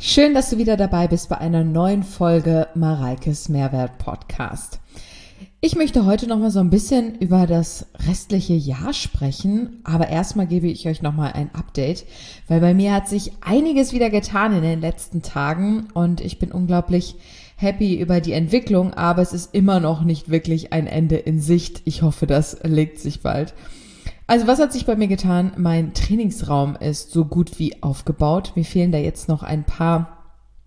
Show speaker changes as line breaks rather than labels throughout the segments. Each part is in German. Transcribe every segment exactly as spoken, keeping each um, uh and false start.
Schön, dass du wieder dabei bist bei einer neuen Folge Mareikes Mehrwert Podcast. Ich möchte heute noch mal so ein bisschen über das restliche Jahr sprechen, aber erstmal gebe ich euch noch mal ein Update, weil bei mir hat sich einiges wieder getan in den letzten Tagen und ich bin unglaublich happy über die Entwicklung, aber es ist immer noch nicht wirklich ein Ende in Sicht. Ich hoffe, das legt sich bald. Also was hat sich bei mir getan? Mein Trainingsraum ist so gut wie aufgebaut. Mir fehlen da jetzt noch ein paar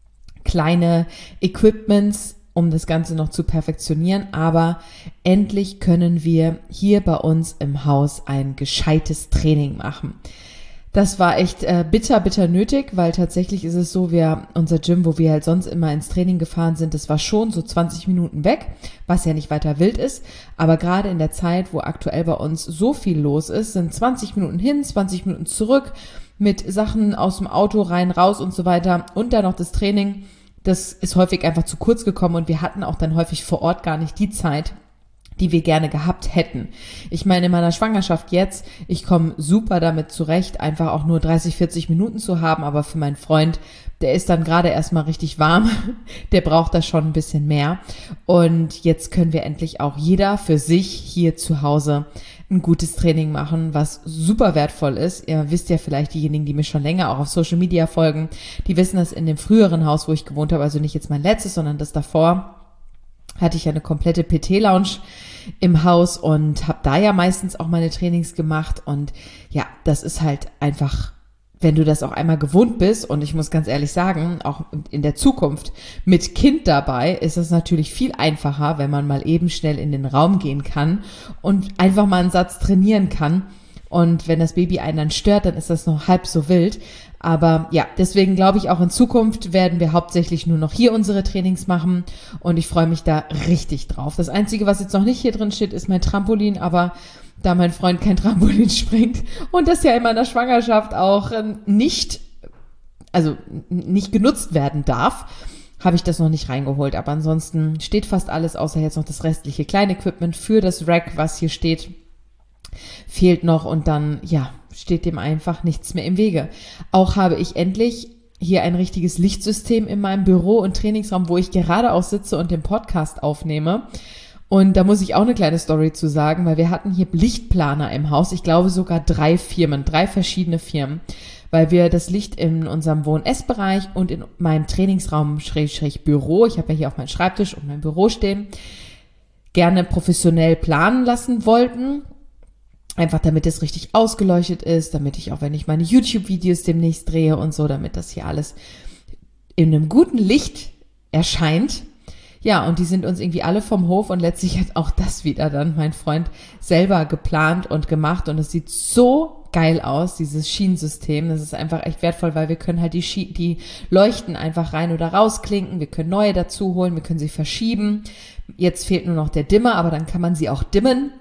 kleine Equipments, um das Ganze noch zu perfektionieren. Aber endlich können wir hier bei uns im Haus ein gescheites Training machen. Das war echt äh, bitter, bitter nötig, weil tatsächlich ist es so, wir, unser Gym, wo wir halt sonst immer ins Training gefahren sind, das war schon so zwanzig Minuten weg, was ja nicht weiter wild ist, aber gerade in der Zeit, wo aktuell bei uns so viel los ist, sind zwanzig Minuten hin, zwanzig Minuten zurück mit Sachen aus dem Auto rein, raus und so weiter und dann noch das Training, das ist häufig einfach zu kurz gekommen und wir hatten auch dann häufig vor Ort gar nicht die Zeit, die wir gerne gehabt hätten. Ich meine, in meiner Schwangerschaft jetzt, ich komme super damit zurecht, einfach auch nur dreißig, vierzig Minuten zu haben, aber für meinen Freund, der ist dann gerade erstmal richtig warm, der braucht da schon ein bisschen mehr und jetzt können wir endlich auch jeder für sich hier zu Hause ein gutes Training machen, was super wertvoll ist. Ihr wisst ja vielleicht, diejenigen, die mir schon länger auch auf Social Media folgen, die wissen, dass in dem früheren Haus, wo ich gewohnt habe, also nicht jetzt mein letztes, sondern das davor, hatte ich eine komplette P T-Lounge im Haus und habe da ja meistens auch meine Trainings gemacht und ja, das ist halt einfach, wenn du das auch einmal gewohnt bist und ich muss ganz ehrlich sagen, auch in der Zukunft mit Kind dabei ist es natürlich viel einfacher, wenn man mal eben schnell in den Raum gehen kann und einfach mal einen Satz trainieren kann. Und wenn das Baby einen dann stört, dann ist das noch halb so wild. Aber ja, deswegen glaube ich, auch in Zukunft werden wir hauptsächlich nur noch hier unsere Trainings machen. Und ich freue mich da richtig drauf. Das Einzige, was jetzt noch nicht hier drin steht, ist mein Trampolin. Aber da mein Freund kein Trampolin springt und das ja in meiner Schwangerschaft auch nicht, also nicht genutzt werden darf, habe ich das noch nicht reingeholt. Aber ansonsten steht fast alles, außer jetzt noch das restliche Kleinequipment für das Rack, was hier steht, fehlt noch und dann, ja, steht dem einfach nichts mehr im Wege. Auch habe ich endlich hier ein richtiges Lichtsystem in meinem Büro und Trainingsraum, wo ich gerade auch sitze und den Podcast aufnehme. Und da muss ich auch eine kleine Story zu sagen, weil wir hatten hier Lichtplaner im Haus. Ich glaube sogar drei Firmen, drei verschiedene Firmen, weil wir das Licht in unserem Wohn-Ess-Bereich und in meinem Trainingsraum Schrägstrich Büro, ich habe ja hier auf meinem Schreibtisch und mein Büro stehen, gerne professionell planen lassen wollten. Einfach damit es richtig ausgeleuchtet ist, damit ich auch, wenn ich meine YouTube-Videos demnächst drehe und so, damit das hier alles in einem guten Licht erscheint. Ja, und die sind uns irgendwie alle vom Hof und letztlich hat auch das wieder dann mein Freund selber geplant und gemacht und es sieht so geil aus, dieses Schienensystem. Das ist einfach echt wertvoll, weil wir können halt die, Schie- die Leuchten einfach rein oder rausklinken, wir können neue dazu holen, wir können sie verschieben. Jetzt fehlt nur noch der Dimmer, aber dann kann man sie auch dimmen,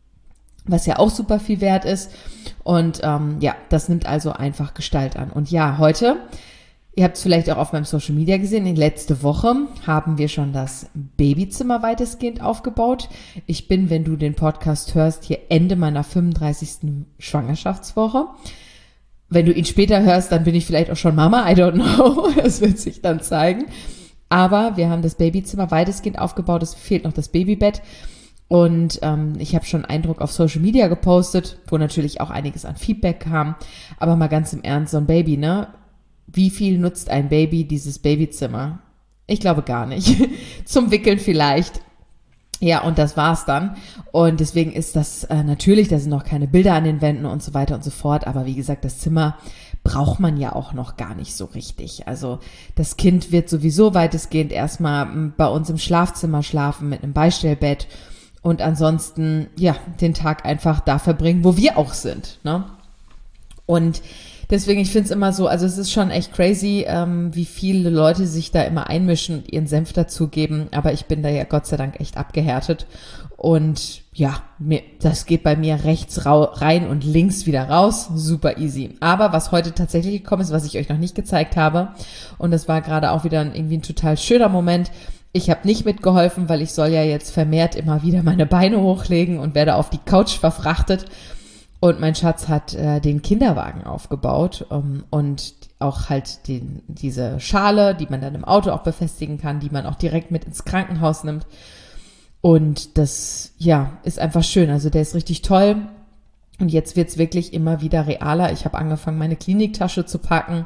was ja auch super viel wert ist. Und ähm, ja, das nimmt also einfach Gestalt an. Und ja, heute, ihr habt es vielleicht auch auf meinem Social Media gesehen, in letzte Woche haben wir schon das Babyzimmer weitestgehend aufgebaut. Ich bin, wenn du den Podcast hörst, hier Ende meiner fünfunddreißigsten Schwangerschaftswoche. Wenn du ihn später hörst, dann bin ich vielleicht auch schon Mama, I don't know, das wird sich dann zeigen. Aber wir haben das Babyzimmer weitestgehend aufgebaut, es fehlt noch das Babybett. Und ähm, ich habe schon Eindruck auf Social Media gepostet, wo natürlich auch einiges an Feedback kam. Aber mal ganz im Ernst, so ein Baby, ne? Wie viel nutzt ein Baby dieses Babyzimmer? Ich glaube gar nicht. Zum Wickeln vielleicht. Ja, und das war's dann. Und deswegen ist das äh, natürlich, da sind noch keine Bilder an den Wänden und so weiter und so fort. Aber wie gesagt, das Zimmer braucht man ja auch noch gar nicht so richtig. Also das Kind wird sowieso weitestgehend erstmal bei uns im Schlafzimmer schlafen mit einem Beistellbett. Und ansonsten, ja, den Tag einfach da verbringen, wo wir auch sind, ne? Und deswegen, ich finde es immer so, also es ist schon echt crazy, ähm, wie viele Leute sich da immer einmischen und ihren Senf dazugeben. Aber ich bin da ja Gott sei Dank echt abgehärtet. Und ja, mir, das geht bei mir rechts rau- rein und links wieder raus. Super easy. Aber was heute tatsächlich gekommen ist, was ich euch noch nicht gezeigt habe, und das war gerade auch wieder ein, irgendwie ein total schöner Moment. Ich habe nicht mitgeholfen, weil ich soll ja jetzt vermehrt immer wieder meine Beine hochlegen und werde auf die Couch verfrachtet. Und mein Schatz hat äh, den Kinderwagen aufgebaut um, und auch halt den, diese Schale, die man dann im Auto auch befestigen kann, die man auch direkt mit ins Krankenhaus nimmt. Und das, ja, ist einfach schön. Also der ist richtig toll. Und jetzt wird's wirklich immer wieder realer. Ich habe angefangen, meine Kliniktasche zu packen,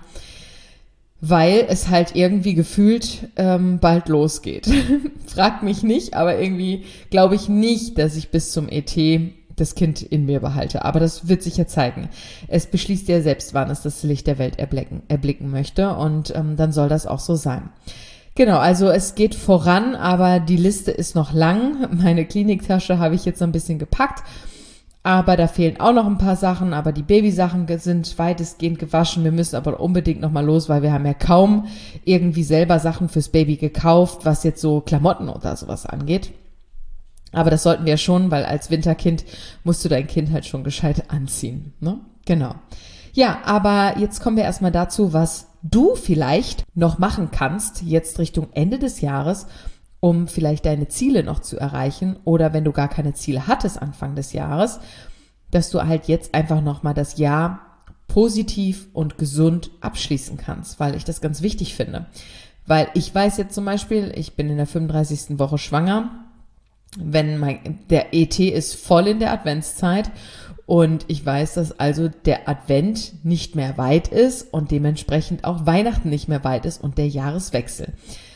weil es halt irgendwie gefühlt ähm, bald losgeht. Fragt mich nicht, aber irgendwie glaube ich nicht, dass ich bis zum E T das Kind in mir behalte. Aber das wird sich ja zeigen. Es beschließt ja selbst, wann es das Licht der Welt erblicken, erblicken möchte. Und ähm, dann soll das auch so sein. Genau, also es geht voran, aber die Liste ist noch lang. Meine Kliniktasche habe ich jetzt so ein bisschen gepackt. Aber da fehlen auch noch ein paar Sachen, aber die Babysachen sind weitestgehend gewaschen. Wir müssen aber unbedingt nochmal los, weil wir haben ja kaum irgendwie selber Sachen fürs Baby gekauft, was jetzt so Klamotten oder sowas angeht. Aber das sollten wir schon, weil als Winterkind musst du dein Kind halt schon gescheit anziehen, ne? Genau. Ja, aber jetzt kommen wir erstmal dazu, was du vielleicht noch machen kannst, jetzt Richtung Ende des Jahres, um vielleicht deine Ziele noch zu erreichen oder wenn du gar keine Ziele hattest Anfang des Jahres, dass du halt jetzt einfach nochmal das Jahr positiv und gesund abschließen kannst, weil ich das ganz wichtig finde. Weil ich weiß jetzt zum Beispiel, ich bin in der fünfunddreißigsten Woche schwanger, wenn mein, der E T ist voll in der Adventszeit und ich weiß, dass also der Advent nicht mehr weit ist und dementsprechend auch Weihnachten nicht mehr weit ist und der Jahreswechsel.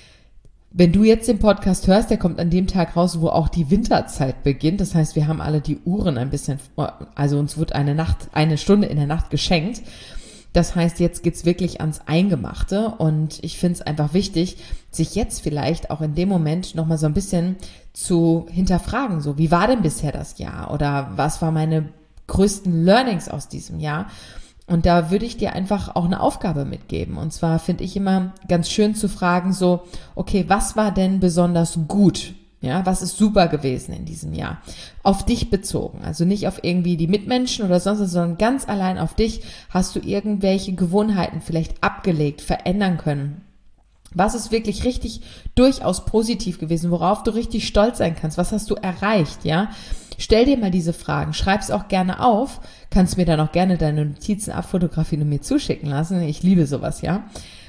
Wenn du jetzt den Podcast hörst, der kommt an dem Tag raus, wo auch die Winterzeit beginnt. Das heißt, wir haben alle die Uhren ein bisschen, also uns wird eine Nacht, eine Stunde in der Nacht geschenkt. Das heißt, jetzt geht's wirklich ans Eingemachte und ich finde es einfach wichtig, sich jetzt vielleicht auch in dem Moment nochmal so ein bisschen zu hinterfragen. So, wie war denn bisher das Jahr? Oder was waren meine größten Learnings aus diesem Jahr? Und da würde ich dir einfach auch eine Aufgabe mitgeben. Und zwar finde ich immer ganz schön zu fragen so, okay, was war denn besonders gut? Ja, was ist super gewesen in diesem Jahr? Auf dich bezogen. Also nicht auf irgendwie die Mitmenschen oder sonst was, sondern ganz allein auf dich. Hast du irgendwelche Gewohnheiten vielleicht abgelegt, verändern können? Was ist wirklich richtig durchaus positiv gewesen? Worauf du richtig stolz sein kannst? Was hast du erreicht? Ja? Stell dir mal diese Fragen, schreib's auch gerne auf, kannst mir dann auch gerne deine Notizen abfotografieren und mir zuschicken lassen. Ich liebe sowas, ja.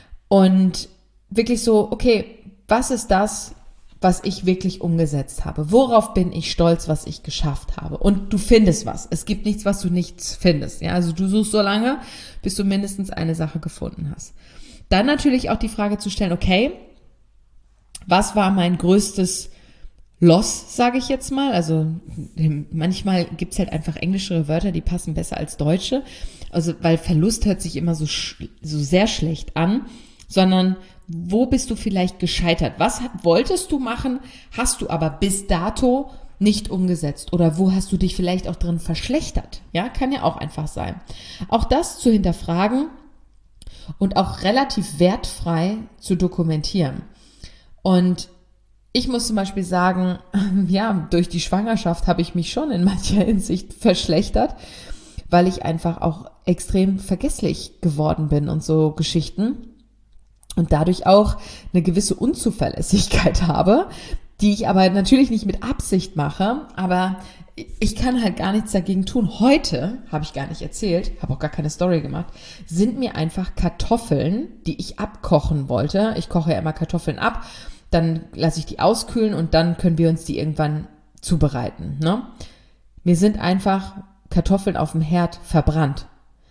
Und wirklich so, okay, was ist das, was ich wirklich umgesetzt habe? Worauf bin ich stolz, was ich geschafft habe? Und du findest was. Es gibt nichts, was du nicht findest, ja. Also du suchst so lange, bis du mindestens eine Sache gefunden hast. Dann natürlich auch die Frage zu stellen, okay, was war mein größtes Loss, sage ich jetzt mal. Also manchmal gibt's halt einfach englische Wörter, die passen besser als deutsche. Also weil Verlust hört sich immer so, sch- so sehr schlecht an, sondern wo bist du vielleicht gescheitert? Was wolltest du machen, hast du aber bis dato nicht umgesetzt? Oder wo hast du dich vielleicht auch drin verschlechtert? Ja, kann ja auch einfach sein. Auch das zu hinterfragen und auch relativ wertfrei zu dokumentieren. Und ich muss zum Beispiel sagen, ja, durch die Schwangerschaft habe ich mich schon in mancher Hinsicht verschlechtert, weil ich einfach auch extrem vergesslich geworden bin und so Geschichten und dadurch auch eine gewisse Unzuverlässigkeit habe, die ich aber natürlich nicht mit Absicht mache, aber ich kann halt gar nichts dagegen tun. Heute, habe ich gar nicht erzählt, habe auch gar keine Story gemacht, sind mir einfach Kartoffeln, die ich abkochen wollte. Ich koche ja immer Kartoffeln ab, dann lasse ich die auskühlen und dann können wir uns die irgendwann zubereiten, ne? Mir sind einfach Kartoffeln auf dem Herd verbrannt.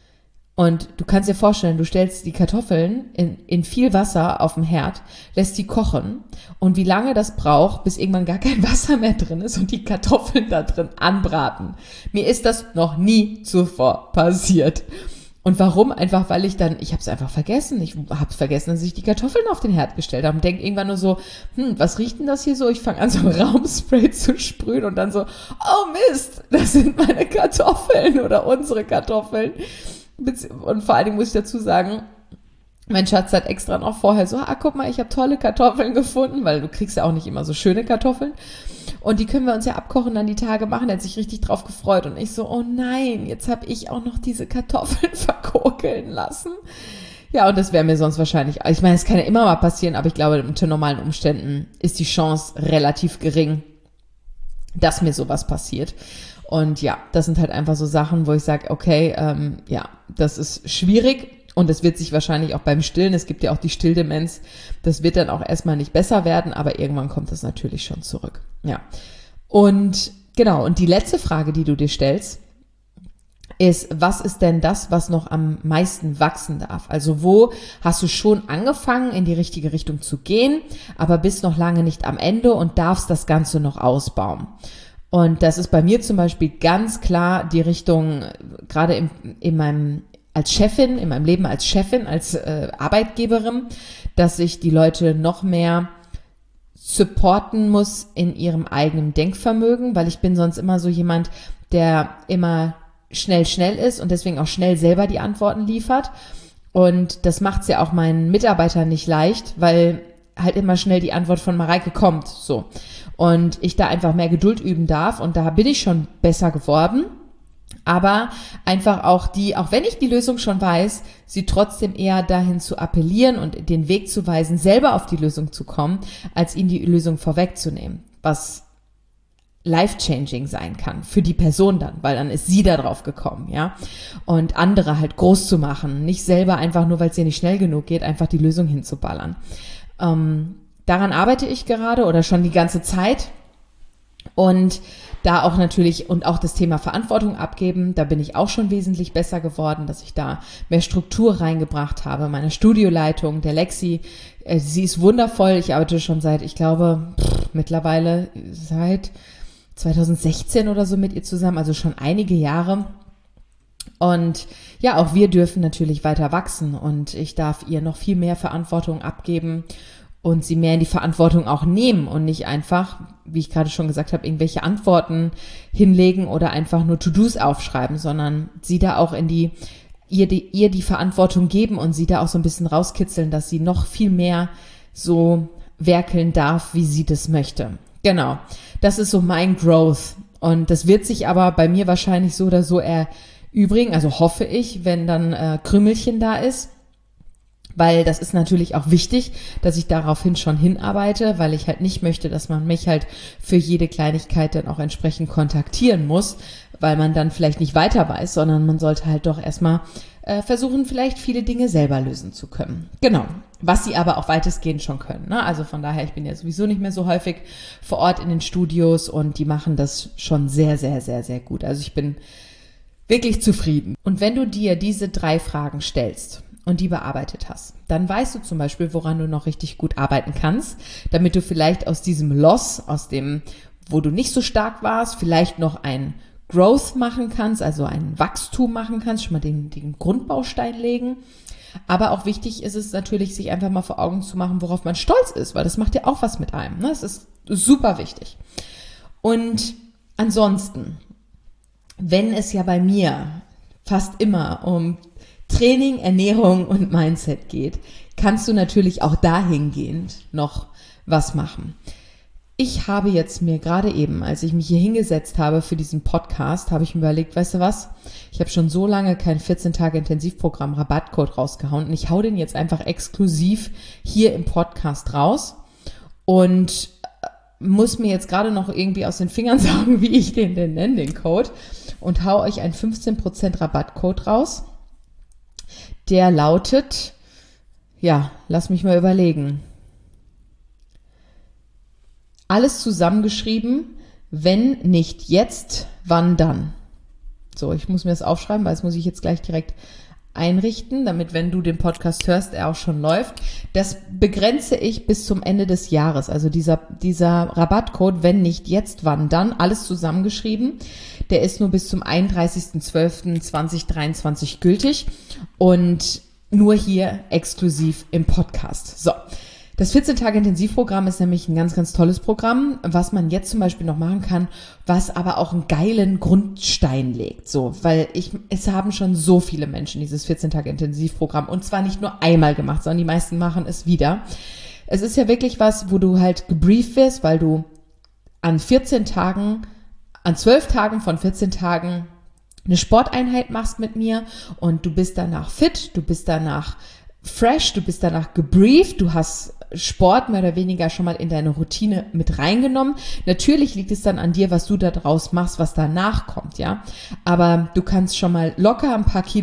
Und du kannst dir vorstellen, du stellst die Kartoffeln in, in viel Wasser auf dem Herd, lässt die kochen und wie lange das braucht, bis irgendwann gar kein Wasser mehr drin ist und die Kartoffeln da drin anbraten. Mir ist das noch nie zuvor passiert. Und warum? Einfach, weil ich dann, ich habe es einfach vergessen. Ich habe vergessen, dass ich die Kartoffeln auf den Herd gestellt habe und denke irgendwann nur so, hm, was riecht denn das hier so? Ich fange an, so Raumspray zu sprühen und dann so, oh Mist, das sind meine Kartoffeln oder unsere Kartoffeln. Und vor allen Dingen muss ich dazu sagen, mein Schatz hat extra noch vorher so, ah, guck mal, ich habe tolle Kartoffeln gefunden, weil du kriegst ja auch nicht immer so schöne Kartoffeln. Und die können wir uns ja abkochen, dann die Tage machen. Er hat sich richtig drauf gefreut. Und ich so, oh nein, jetzt habe ich auch noch diese Kartoffeln verkokeln lassen. Ja, und das wäre mir sonst wahrscheinlich, ich meine, es kann ja immer mal passieren, aber ich glaube, unter normalen Umständen ist die Chance relativ gering, dass mir sowas passiert. Und ja, das sind halt einfach so Sachen, wo ich sage, okay, ähm, ja, das ist schwierig. Und das wird sich wahrscheinlich auch beim Stillen, es gibt ja auch die Stilldemenz, das wird dann auch erstmal nicht besser werden, aber irgendwann kommt das natürlich schon zurück. Ja. Und genau, und die letzte Frage, die du dir stellst, ist, was ist denn das, was noch am meisten wachsen darf? Also wo hast du schon angefangen, in die richtige Richtung zu gehen, aber bist noch lange nicht am Ende und darfst das Ganze noch ausbauen? Und das ist bei mir zum Beispiel ganz klar die Richtung, gerade in, in meinem als Chefin, in meinem Leben als Chefin, als äh, Arbeitgeberin, dass ich die Leute noch mehr supporten muss in ihrem eigenen Denkvermögen, weil ich bin sonst immer so jemand, der immer schnell, schnell ist und deswegen auch schnell selber die Antworten liefert. Und das macht es ja auch meinen Mitarbeitern nicht leicht, weil halt immer schnell die Antwort von Mareike kommt, so. Und ich da einfach mehr Geduld üben darf und da bin ich schon besser geworden. Aber einfach auch die, auch wenn ich die Lösung schon weiß, sie trotzdem eher dahin zu appellieren und den Weg zu weisen, selber auf die Lösung zu kommen, als ihnen die Lösung vorwegzunehmen, was life-changing sein kann für die Person dann, weil dann ist sie da drauf gekommen, ja, und andere halt groß zu machen, nicht selber einfach nur, weil es ihr nicht schnell genug geht, einfach die Lösung hinzuballern. Ähm, daran arbeite ich gerade oder schon die ganze Zeit und da auch natürlich und auch das Thema Verantwortung abgeben, da bin ich auch schon wesentlich besser geworden, dass ich da mehr Struktur reingebracht habe. Meine Studioleitung, der Lexi, äh, sie ist wundervoll. Ich arbeite schon seit, ich glaube, pff, mittlerweile seit zwanzig sechzehn oder so mit ihr zusammen, also schon einige Jahre. Und ja, auch wir dürfen natürlich weiter wachsen und ich darf ihr noch viel mehr Verantwortung abgeben und sie mehr in die Verantwortung auch nehmen und nicht einfach, wie ich gerade schon gesagt habe, irgendwelche Antworten hinlegen oder einfach nur To-Dos aufschreiben, sondern sie da auch in die, ihr die, ihr die Verantwortung geben und sie da auch so ein bisschen rauskitzeln, dass sie noch viel mehr so werkeln darf, wie sie das möchte. Genau, das ist so mein Growth und das wird sich aber bei mir wahrscheinlich so oder so erübrigen, also hoffe ich, wenn dann äh, Krümelchen da ist. Weil das ist natürlich auch wichtig, dass ich daraufhin schon hinarbeite, weil ich halt nicht möchte, dass man mich halt für jede Kleinigkeit dann auch entsprechend kontaktieren muss, weil man dann vielleicht nicht weiter weiß, sondern man sollte halt doch erstmal äh, versuchen, vielleicht viele Dinge selber lösen zu können. Genau, was sie aber auch weitestgehend schon können, ne? Also von daher, ich bin ja sowieso nicht mehr so häufig vor Ort in den Studios und die machen das schon sehr, sehr, sehr, sehr gut. Also ich bin wirklich zufrieden. Und wenn du dir diese drei Fragen stellst und die bearbeitet hast, dann weißt du zum Beispiel, woran du noch richtig gut arbeiten kannst, damit du vielleicht aus diesem Loss, aus dem, wo du nicht so stark warst, vielleicht noch ein Growth machen kannst, also ein Wachstum machen kannst, schon mal den, den Grundbaustein legen. Aber auch wichtig ist es natürlich, sich einfach mal vor Augen zu machen, worauf man stolz ist, weil das macht ja auch was mit einem, ne? Das ist super wichtig. Und ansonsten, wenn es ja bei mir fast immer um Training, Ernährung und Mindset geht, kannst du natürlich auch dahingehend noch was machen. Ich habe jetzt mir gerade eben, als ich mich hier hingesetzt habe für diesen Podcast, habe ich mir überlegt, weißt du was, ich habe schon so lange kein vierzehn Tage Intensivprogramm Rabattcode rausgehauen und ich hau den jetzt einfach exklusiv hier im Podcast raus und muss mir jetzt gerade noch irgendwie aus den Fingern sagen, wie ich den denn nenne, den Code, und hau euch einen fünfzehn Prozent Rabattcode raus. Der lautet, ja, lass mich mal überlegen. Alles zusammengeschrieben, wenn nicht jetzt, wann dann? So, ich muss mir das aufschreiben, weil das muss ich jetzt gleich direkt einrichten, damit, wenn du den Podcast hörst, er auch schon läuft. Das begrenze ich bis zum Ende des Jahres. Also dieser, dieser Rabattcode, wenn nicht jetzt, wann dann, alles zusammengeschrieben. Der ist nur bis zum einunddreißigsten zwölften zweitausenddreiundzwanzig gültig und nur hier exklusiv im Podcast. So. Das vierzehn Tage Intensivprogramm ist nämlich ein ganz, ganz tolles Programm, was man jetzt zum Beispiel noch machen kann, was aber auch einen geilen Grundstein legt. So, weil ich, es haben schon so viele Menschen dieses vierzehn Tage Intensivprogramm und zwar nicht nur einmal gemacht, sondern die meisten machen es wieder. Es ist ja wirklich was, wo du halt gebrieft wirst, weil du an vierzehn Tagen, an zwölf Tagen von vierzehn Tagen eine Sporteinheit machst mit mir und du bist danach fit, du bist danach fresh, du bist danach gebrieft, du hast Sport mehr oder weniger schon mal in deine Routine mit reingenommen. Natürlich liegt es dann an dir, was du da draus machst, was danach kommt, ja. Aber du kannst schon mal locker ein paar Kilos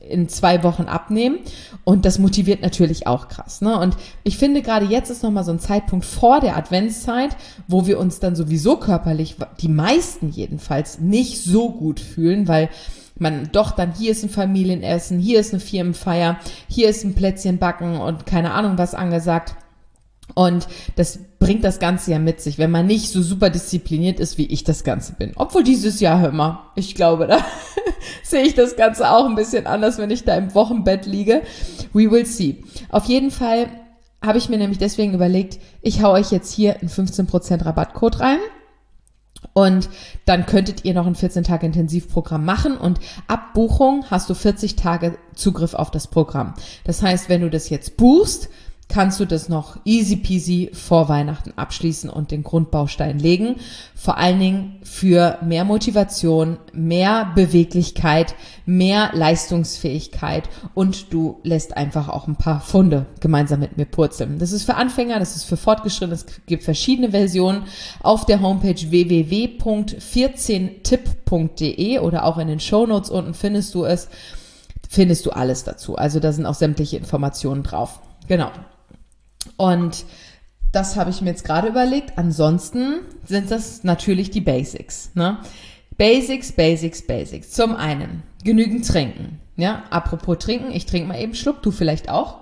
in zwei Wochen abnehmen. Und das motiviert natürlich auch krass, ne? Und ich finde, gerade jetzt ist nochmal so ein Zeitpunkt vor der Adventszeit, wo wir uns dann sowieso körperlich, die meisten jedenfalls, nicht so gut fühlen, weil man doch dann, hier ist ein Familienessen, hier ist eine Firmenfeier, hier ist ein Plätzchen backen und keine Ahnung was angesagt. Und das bringt das Ganze ja mit sich, wenn man nicht so super diszipliniert ist, wie ich das Ganze bin. Obwohl dieses Jahr, hör mal, ich glaube, da sehe ich das Ganze auch ein bisschen anders, wenn ich da im Wochenbett liege. We will see. Auf jeden Fall habe ich mir nämlich deswegen überlegt, ich hau euch jetzt hier einen fünfzehn Prozent Rabattcode rein. Und dann könntet ihr noch ein vierzehn Tage Intensivprogramm machen und ab Buchung hast du vierzig Tage Zugriff auf das Programm. Das heißt, wenn du das jetzt buchst, kannst du das noch easy peasy vor Weihnachten abschließen und den Grundbaustein legen. Vor allen Dingen für mehr Motivation, mehr Beweglichkeit, mehr Leistungsfähigkeit und du lässt einfach auch ein paar Funde gemeinsam mit mir purzeln. Das ist für Anfänger, das ist für Fortgeschrittene, es gibt verschiedene Versionen auf der Homepage w w w punkt vierzehn tipp punkt d e oder auch in den Shownotes unten findest du es, findest du alles dazu. Also da sind auch sämtliche Informationen drauf. Genau. Und das habe ich mir jetzt gerade überlegt. Ansonsten sind das natürlich die Basics, ne? Basics, Basics, Basics. Zum einen genügend trinken. Ja, apropos trinken, ich trinke mal eben einen Schluck, du vielleicht auch.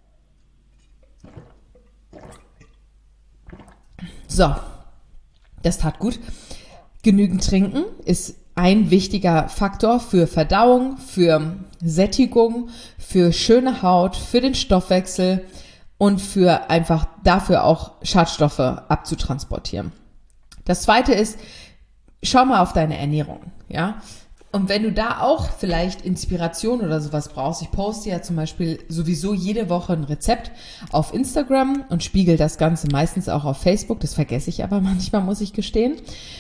So, das tat gut. Genügend trinken ist ein wichtiger Faktor für Verdauung, für Sättigung, für schöne Haut, für den Stoffwechsel und für einfach dafür auch Schadstoffe abzutransportieren. Das zweite ist, schau mal auf deine Ernährung, ja. Und wenn du da auch vielleicht Inspiration oder sowas brauchst, ich poste ja zum Beispiel sowieso jede Woche ein Rezept auf Instagram und spiegel das Ganze meistens auch auf Facebook, das vergesse ich aber manchmal, muss ich gestehen.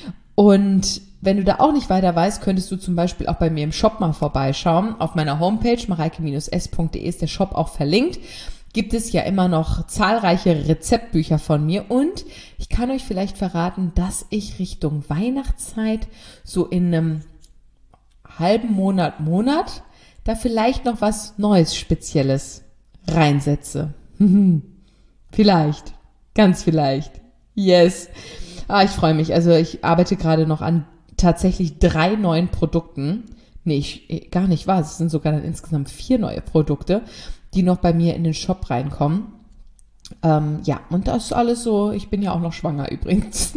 Und wenn du da auch nicht weiter weißt, könntest du zum Beispiel auch bei mir im Shop mal vorbeischauen. Auf meiner Homepage mareike Bindestrich s punkt d e ist der Shop auch verlinkt. Gibt es ja immer noch zahlreiche Rezeptbücher von mir und ich kann euch vielleicht verraten, dass ich Richtung Weihnachtszeit so in einem halben Monat, Monat da vielleicht noch was Neues, Spezielles reinsetze. Vielleicht, ganz vielleicht. Yes. Ah, ich freue mich. Also ich arbeite gerade noch an tatsächlich drei neuen Produkten. Nee, ich, gar nicht wahr. Es sind sogar dann insgesamt vier neue Produkte, die noch bei mir in den Shop reinkommen. Ähm, ja, und das ist alles so, ich bin ja auch noch schwanger übrigens.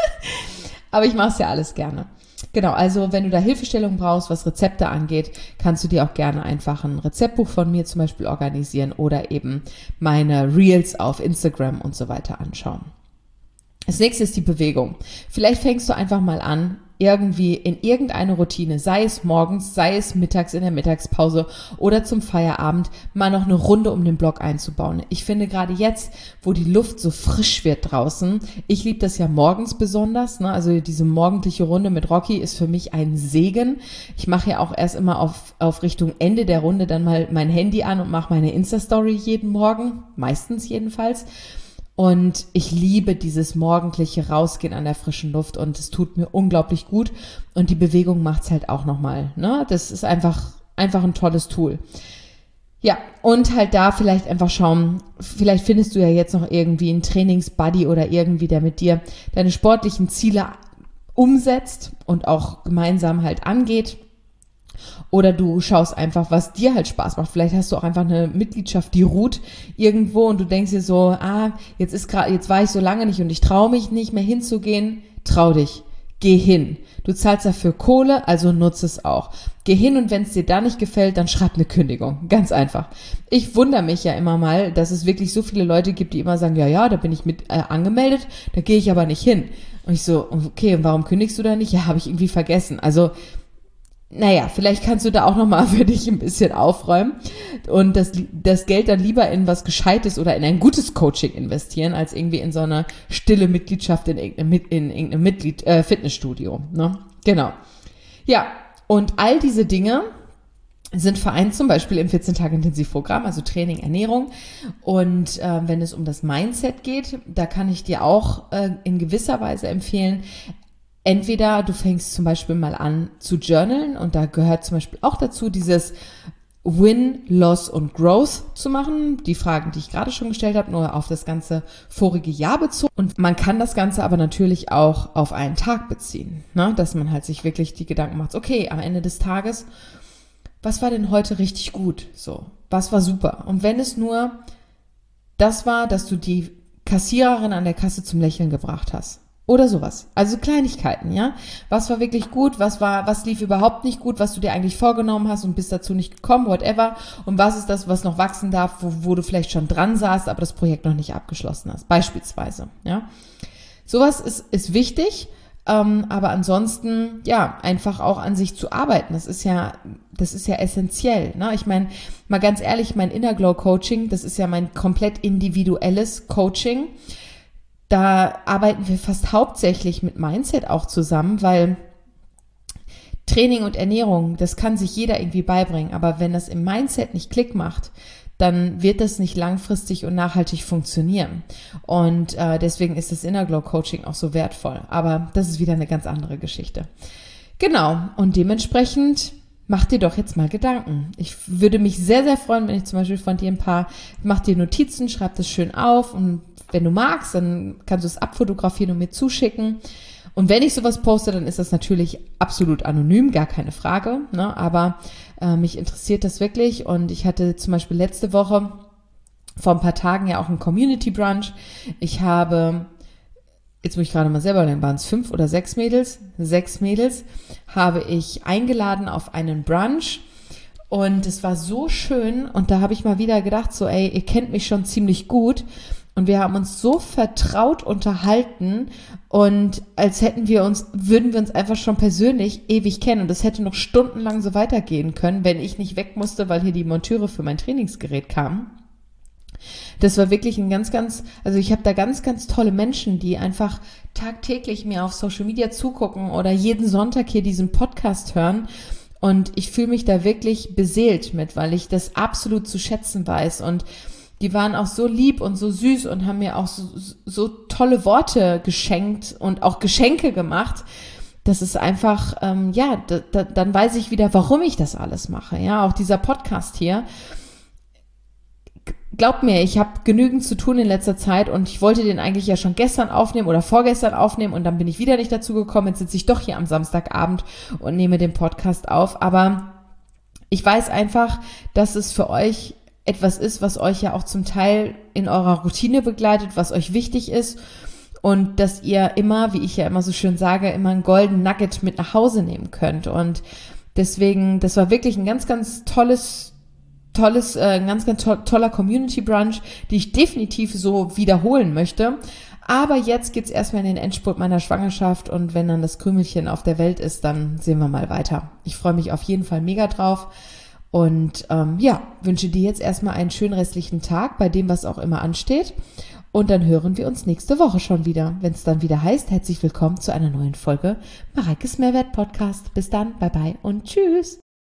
Aber ich mache es ja alles gerne. Genau, also wenn du da Hilfestellung brauchst, was Rezepte angeht, kannst du dir auch gerne einfach ein Rezeptbuch von mir zum Beispiel organisieren oder eben meine Reels auf Instagram und so weiter anschauen. Das nächste ist die Bewegung. Vielleicht fängst du einfach mal an, irgendwie in irgendeine Routine, sei es morgens, sei es mittags in der Mittagspause oder zum Feierabend, mal noch eine Runde um den Block einzubauen. Ich finde gerade jetzt, wo die Luft so frisch wird draußen, ich liebe das ja morgens besonders, ne? Also diese morgendliche Runde mit Rocky ist für mich ein Segen. Ich mache ja auch erst immer auf, auf Richtung Ende der Runde dann mal mein Handy an und mache meine Insta-Story jeden Morgen, meistens jedenfalls. Und ich liebe dieses morgendliche Rausgehen an der frischen Luft und es tut mir unglaublich gut und die Bewegung macht's halt auch nochmal, ne? Das ist einfach, einfach ein tolles Tool. Ja, und halt da vielleicht einfach schauen, vielleicht findest du ja jetzt noch irgendwie einen Trainingsbuddy oder irgendwie, der mit dir deine sportlichen Ziele umsetzt und auch gemeinsam halt angeht. Oder du schaust einfach, was dir halt Spaß macht. Vielleicht hast du auch einfach eine Mitgliedschaft, die ruht irgendwo und du denkst dir so, ah, jetzt ist gerade, jetzt war ich so lange nicht und ich traue mich nicht mehr hinzugehen. Trau dich, geh hin. Du zahlst dafür Kohle, also nutze es auch. Geh hin und wenn es dir da nicht gefällt, dann schreib eine Kündigung. Ganz einfach. Ich wundere mich ja immer mal, dass es wirklich so viele Leute gibt, die immer sagen, ja, ja, da bin ich mit äh, angemeldet, da gehe ich aber nicht hin. Und ich so, okay, und warum kündigst du da nicht? Ja, habe ich irgendwie vergessen. Also naja, vielleicht kannst du da auch nochmal für dich ein bisschen aufräumen und das, das Geld dann lieber in was Gescheites oder in ein gutes Coaching investieren, als irgendwie in so eine stille Mitgliedschaft in irgendeinem, in irgendeinem Mitglied, äh, Fitnessstudio. Ne? Genau. Ja, und all diese Dinge sind vereint zum Beispiel im vierzehn Tage Intensivprogramm, also Training, Ernährung. Und äh, wenn es um das Mindset geht, da kann ich dir auch äh, in gewisser Weise empfehlen, entweder du fängst zum Beispiel mal an zu journalen und da gehört zum Beispiel auch dazu dieses Win, Loss und Growth zu machen. Die Fragen, die ich gerade schon gestellt habe, nur auf das ganze vorige Jahr bezogen. Und man kann das Ganze aber natürlich auch auf einen Tag beziehen, ne? Dass man halt sich wirklich die Gedanken macht, okay, am Ende des Tages, was war denn heute richtig gut? So, was war super? Und wenn es nur das war, dass du die Kassiererin an der Kasse zum Lächeln gebracht hast. Oder sowas. Also Kleinigkeiten, ja. Was war wirklich gut? Was war, was lief überhaupt nicht gut, was du dir eigentlich vorgenommen hast und bist dazu nicht gekommen, whatever. Und was ist das, was noch wachsen darf, wo, wo du vielleicht schon dran saßt, aber das Projekt noch nicht abgeschlossen hast. Beispielsweise, ja. Sowas ist, ist wichtig. Ähm, aber ansonsten, ja, einfach auch an sich zu arbeiten. Das ist ja, das ist ja essentiell, ne? Ich meine, mal ganz ehrlich, mein Inner Glow Coaching, das ist ja mein komplett individuelles Coaching. Da arbeiten wir fast hauptsächlich mit Mindset auch zusammen, weil Training und Ernährung, das kann sich jeder irgendwie beibringen. Aber wenn das im Mindset nicht Klick macht, dann wird das nicht langfristig und nachhaltig funktionieren. Und äh, deswegen ist das Inner Glow Coaching auch so wertvoll. Aber das ist wieder eine ganz andere Geschichte. Genau. Und dementsprechend mach dir doch jetzt mal Gedanken. Ich würde mich sehr, sehr freuen, wenn ich zum Beispiel von dir ein paar, mach dir Notizen, schreib das schön auf und wenn du magst, dann kannst du es abfotografieren und mir zuschicken. Und wenn ich sowas poste, dann ist das natürlich absolut anonym, gar keine Frage, ne? Aber äh, mich interessiert das wirklich und ich hatte zum Beispiel letzte Woche vor ein paar Tagen ja auch einen Community Brunch. Ich habe, jetzt muss ich gerade mal selber denken, waren es fünf oder sechs Mädels? Sechs Mädels habe ich eingeladen auf einen Brunch und es war so schön und da habe ich mal wieder gedacht, so ey, ihr kennt mich schon ziemlich gut. Und wir haben uns so vertraut unterhalten und als hätten wir uns, würden wir uns einfach schon persönlich ewig kennen. Und das hätte noch stundenlang so weitergehen können, wenn ich nicht weg musste, weil hier die Monteure für mein Trainingsgerät kamen. Das war wirklich ein ganz, ganz, also ich habe da ganz, ganz tolle Menschen, die einfach tagtäglich mir auf Social Media zugucken oder jeden Sonntag hier diesen Podcast hören. Und ich fühle mich da wirklich beseelt mit, weil ich das absolut zu schätzen weiß. Und die waren auch so lieb und so süß und haben mir auch so, so tolle Worte geschenkt und auch Geschenke gemacht. Das ist einfach, ähm, ja, da, da, dann weiß ich wieder, warum ich das alles mache. Ja, auch dieser Podcast hier. Glaubt mir, ich habe genügend zu tun in letzter Zeit und ich wollte den eigentlich ja schon gestern aufnehmen oder vorgestern aufnehmen und dann bin ich wieder nicht dazu gekommen. Jetzt sitze ich doch hier am Samstagabend und nehme den Podcast auf. Aber ich weiß einfach, dass es für euch etwas ist, was euch ja auch zum Teil in eurer Routine begleitet, was euch wichtig ist und dass ihr immer, wie ich ja immer so schön sage, immer ein Golden Nugget mit nach Hause nehmen könnt. Und deswegen, das war wirklich ein ganz, ganz tolles, tolles, äh, ein ganz, ganz to- toller Community Brunch, die ich definitiv so wiederholen möchte. Aber jetzt geht's erstmal in den Endspurt meiner Schwangerschaft und wenn dann das Krümelchen auf der Welt ist, dann sehen wir mal weiter. Ich freue mich auf jeden Fall mega drauf. Und ähm, ja, wünsche dir jetzt erstmal einen schönen restlichen Tag bei dem, was auch immer ansteht. Und dann hören wir uns nächste Woche schon wieder, wenn es dann wieder heißt, herzlich willkommen zu einer neuen Folge Mareikes Mehrwert Podcast. Bis dann, bye bye und tschüss.